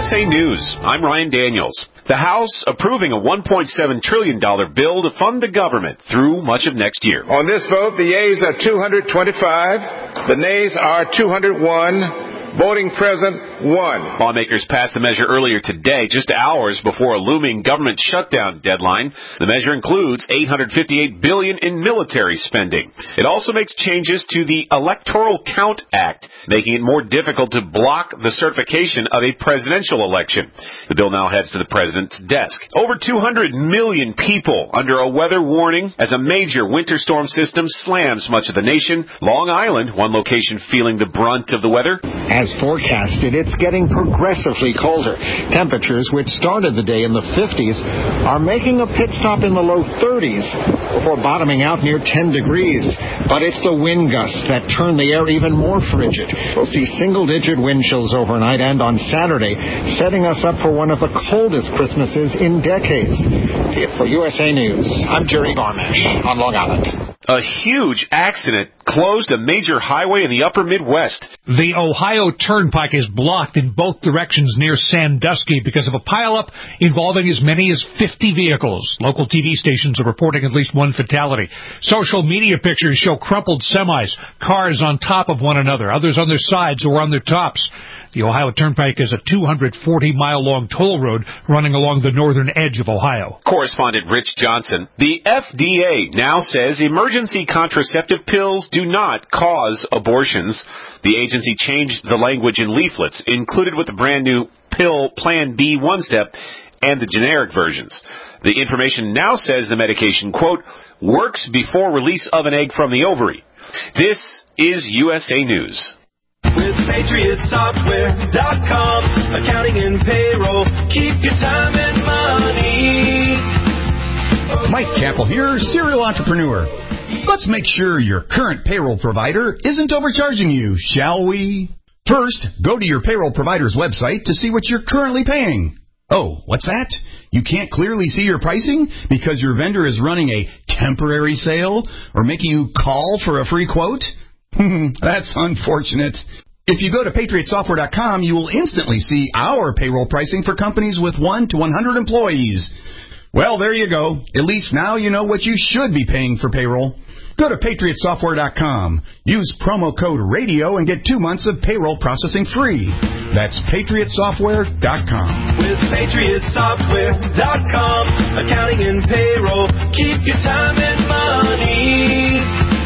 USA News. I'm Ryan Daniels. The House approving a $1.7 trillion bill to fund the government through much of next year. On this vote, the yeas are 225, the nays are 201. Voting present, 1. Lawmakers passed the measure earlier today, just hours before a looming government shutdown deadline. The measure includes $858 billion in military spending. It also makes changes to the Electoral Count Act, making it more difficult to block the certification of a presidential election. The bill now heads to the president's desk. Over 200 million people under a weather warning as a major winter storm system slams much of the nation. Long Island, one location feeling the brunt of the weather. As forecasted, it's getting progressively colder. Temperatures, which started the day in the 50s, are making a pit stop in the low 30s before bottoming out near 10 degrees. But it's the wind gusts that turn the air even more frigid. We'll see single-digit wind chills overnight and on Saturday, setting us up for one of the coldest Christmases in decades. For USA News, I'm Jerry Barmash on Long Island. A huge accident closed a major highway in the upper Midwest. The Ohio Turnpike is blocked in both directions near Sandusky because of a pileup involving as many as 50 vehicles. Local TV stations are reporting at least one fatality. Social media pictures show crumpled semis, cars on top of one another, others on their sides or on their tops. The Ohio Turnpike is a 240-mile-long toll road running along the northern edge of Ohio. Correspondent Rich Johnson. The FDA now says emergency contraceptive pills do not cause abortions. The agency changed the language in leaflets included with the brand new pill Plan B one-step and the generic versions. The information now says the medication, quote, works before release of an egg from the ovary. This is USA News. With PatriotSoftware.com, accounting and payroll, keep your time and money. Mike Chappell here, serial entrepreneur. Let's make sure your current payroll provider isn't overcharging you, shall we? First, go to your payroll provider's website to see what you're currently paying. Oh, what's that? You can't clearly see your pricing because your vendor is running a temporary sale or making you call for a free quote? That's unfortunate. If you go to PatriotSoftware.com, you will instantly see our payroll pricing for companies with 1 to 100 employees. Well, there you go. At least now you know what you should be paying for payroll. Go to PatriotSoftware.com. Use promo code RADIO and get 2 months of payroll processing free. That's PatriotSoftware.com. With PatriotSoftware.com, accounting and payroll, keep your time and money.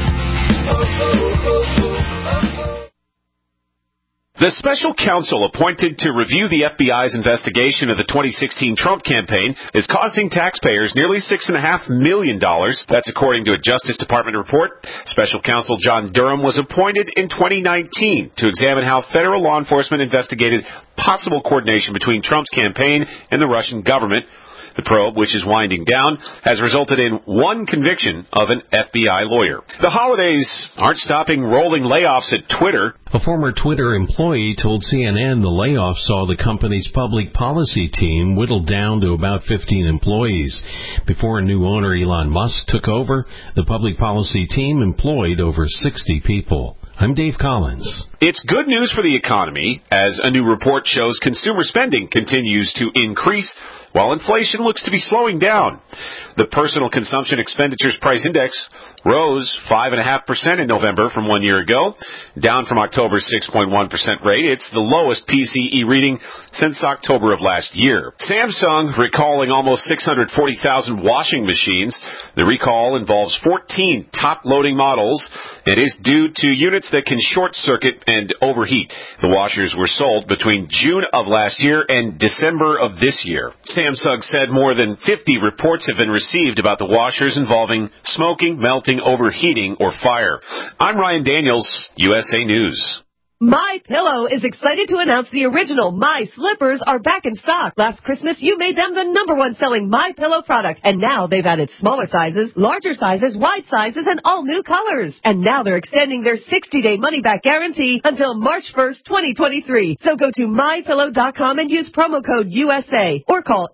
The special counsel appointed to review the FBI's investigation of the 2016 Trump campaign is costing taxpayers nearly $6.5 million. That's according to a Justice Department report. Special counsel John Durham was appointed in 2019 to examine how federal law enforcement investigated possible coordination between Trump's campaign and the Russian government. The probe, which is winding down, has resulted in one conviction of an FBI lawyer. The holidays aren't stopping rolling layoffs at Twitter. A former Twitter employee told CNN the layoff saw the company's public policy team whittled down to about 15 employees. Before a new owner, Elon Musk, took over, the public policy team employed over 60 people. I'm Dave Collins. It's good news for the economy, as a new report shows consumer spending continues to increase, while inflation looks to be slowing down. The Personal Consumption Expenditures Price Index rose 5.5% in November from 1 year ago, down from October's 6.1% rate. It's the lowest PCE reading since October of last year. Samsung recalling almost 640,000 washing machines. The recall involves 14 top-loading models. It is due to units that can short-circuit and overheat. The washers were sold between June of last year and December of this year. Samsung said more than 50 reports have been received about the washers involving smoking, melting, overheating, or fire. I'm Ryan Daniels, USA News. My Pillow is excited to announce the original My Slippers are back in stock. Last Christmas, you made them the #1 selling My Pillow product, and now they've added smaller sizes, larger sizes, wide sizes, and all new colors. And now they're extending their 60-day money-back guarantee until March 1st, 2023. So go to MyPillow.com and use promo code USA or call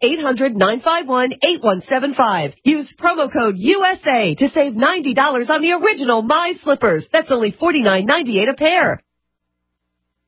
800-951-8175. Use promo code USA to save $90 on the original My Slippers. That's only $49.98 a pair.